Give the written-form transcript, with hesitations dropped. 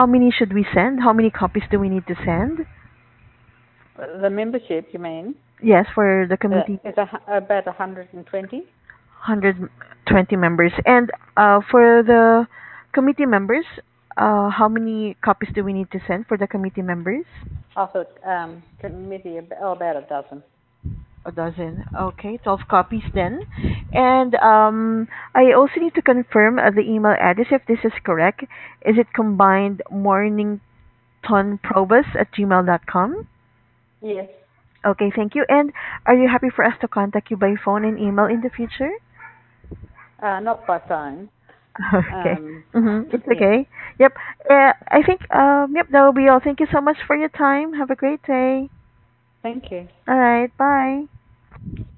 How many should we send? How many copies do we need to send? The membership, you mean? Yes, for the committee, It's about 120. 120 members. And for the committee members, how many copies do we need to send for the committee members? Off the committee, about a dozen. A dozen. Okay, 12 copies then. And I also need to confirm the email address if this is correct. Is it combined morningtonprobus at gmail.com? Yes. Okay, thank you. And are you happy for us to contact you by phone and email in the future? Not by phone. Okay. It's Yeah. okay. Yep. I think yep, that will be all. Thank you so much for your time. Have a great day. Thank you. All right. Bye.